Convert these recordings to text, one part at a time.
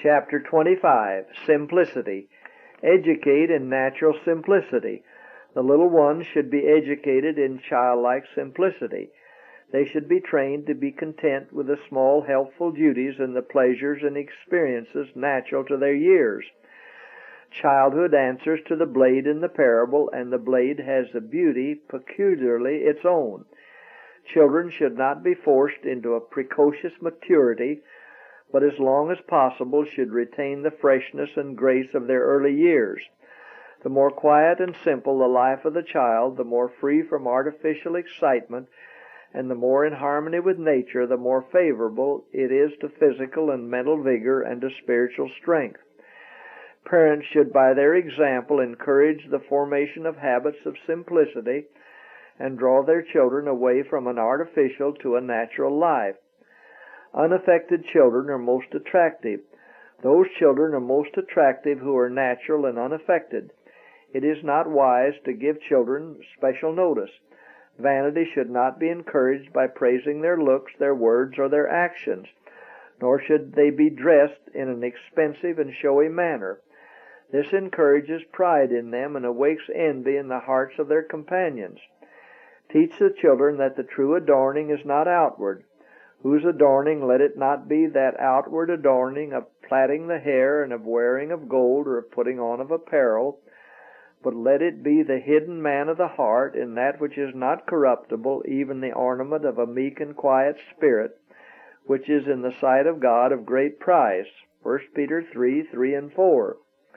Chapter 25, Simplicity. Educate in natural simplicity. The little ones should be educated in childlike simplicity. They should be trained to be content with the small helpful duties and the pleasures and experiences natural to their years. Childhood answers to the blade in the parable, and the blade has a beauty peculiarly its own. Children should not be forced into a precocious maturity, but as long as possible should retain the freshness and grace of their early years. The more quiet and simple the life of the child, the more free from artificial excitement, and the more in harmony with nature, the more favorable it is to physical and mental vigor and to spiritual strength. Parents should by their example encourage the formation of habits of simplicity and draw their children away from an artificial to a natural life. Unaffected children are most attractive. Those children are most attractive who are natural and unaffected. It is not wise to give children special notice. Vanity should not be encouraged by praising their looks, their words, or their actions, nor should they be dressed in an expensive and showy manner. This encourages pride in them and awakes envy in the hearts of their companions. Teach the children that the true adorning is not outward. Whose adorning let it not be that outward adorning of plaiting the hair and of wearing of gold or of putting on of apparel, but let it be the hidden man of the heart in that which is not corruptible, even the ornament of a meek and quiet spirit, which is in the sight of God of great price. 1 Peter 3:3 and 4.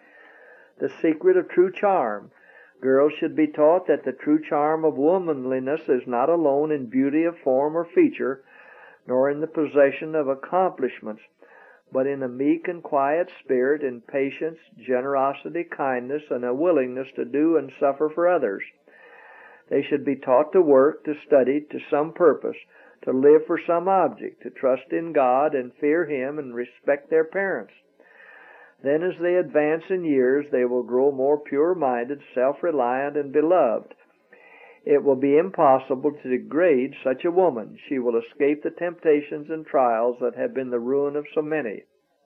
The secret of true charm. Girls should be taught that the true charm of womanliness is not alone in beauty of form or feature, nor in the possession of accomplishments, but in a meek and quiet spirit, in patience, generosity, kindness, and a willingness to do and suffer for others. They should be taught to work, to study, to some purpose, to live for some object, to trust in God and fear Him and respect their parents. Then as they advance in years, they will grow more pure-minded, self-reliant, and beloved. It will be impossible to degrade such a woman. She will escape the temptations and trials that have been the ruin of so many.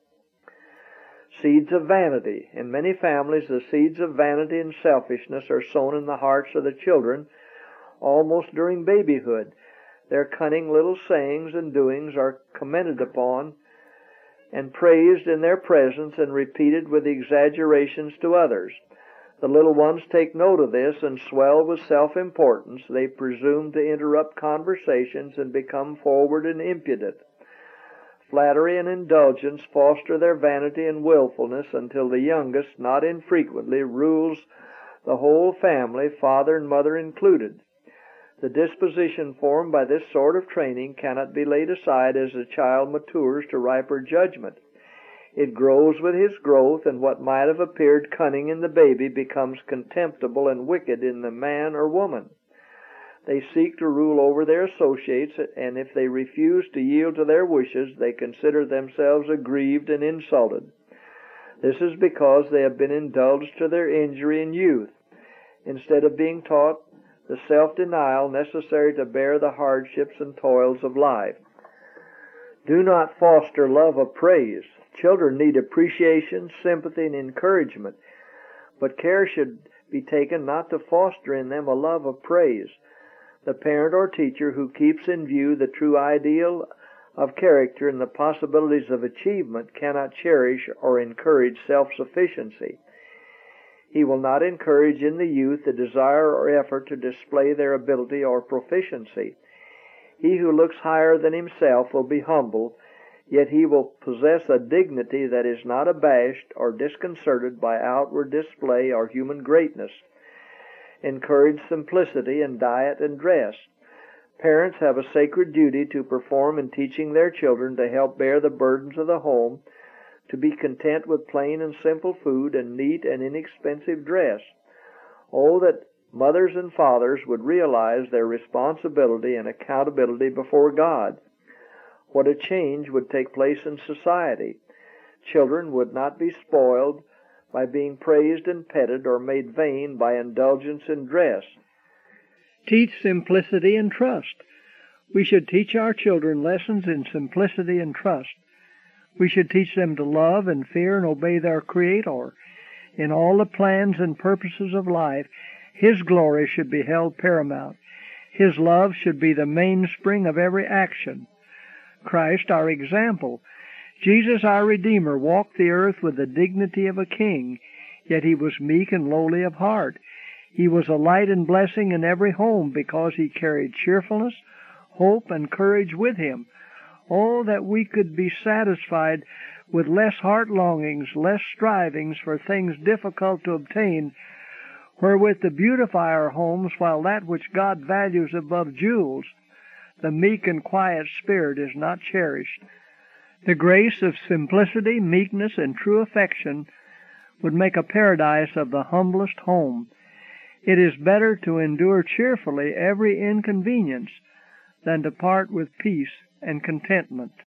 Seeds of vanity. In many families, the seeds of vanity and selfishness are sown in the hearts of the children almost during babyhood. Their cunning little sayings and doings are commented upon and praised in their presence and repeated with exaggerations to others. The little ones take note of this and swell with self-importance. They presume to interrupt conversations and become forward and impudent. Flattery and indulgence foster their vanity and willfulness until the youngest, not infrequently, rules the whole family, father and mother included. The disposition formed by this sort of training cannot be laid aside as the child matures to riper judgment. It grows with his growth, and what might have appeared cunning in the baby becomes contemptible and wicked in the man or woman. They seek to rule over their associates, and if they refuse to yield to their wishes, they consider themselves aggrieved and insulted. This is because they have been indulged to their injury in youth, instead of being taught the self-denial necessary to bear the hardships and toils of life. Do not foster love of praise. Children need appreciation, sympathy, and encouragement, but care should be taken not to foster in them a love of praise. The parent or teacher who keeps in view the true ideal of character and the possibilities of achievement cannot cherish or encourage self-sufficiency. He will not encourage in the youth the desire or effort to display their ability or proficiency. He who looks higher than himself will be humble, yet he will possess a dignity that is not abashed or disconcerted by outward display or human greatness. Encourage simplicity in diet and dress. Parents have a sacred duty to perform in teaching their children to help bear the burdens of the home, to be content with plain and simple food and neat and inexpensive dress. Oh, that mothers and fathers would realize their responsibility and accountability before God. What a change would take place in society. Children would not be spoiled by being praised and petted or made vain by indulgence in dress. Teach simplicity and trust. We should teach our children lessons in simplicity and trust. We should teach them to love and fear and obey their Creator. In all the plans and purposes of life, His glory should be held paramount. His love should be the mainspring of every action. Christ, our example, Jesus, our Redeemer, walked the earth with the dignity of a king, yet He was meek and lowly of heart. He was a light and blessing in every home because He carried cheerfulness, hope, and courage with Him. Oh, that we could be satisfied with less heart longings, less strivings for things difficult to obtain, wherewith to beautify our homes, while that which God values above jewels, the meek and quiet spirit, is not cherished. The grace of simplicity, meekness, and true affection would make a paradise of the humblest home. It is better to endure cheerfully every inconvenience than to part with peace and contentment.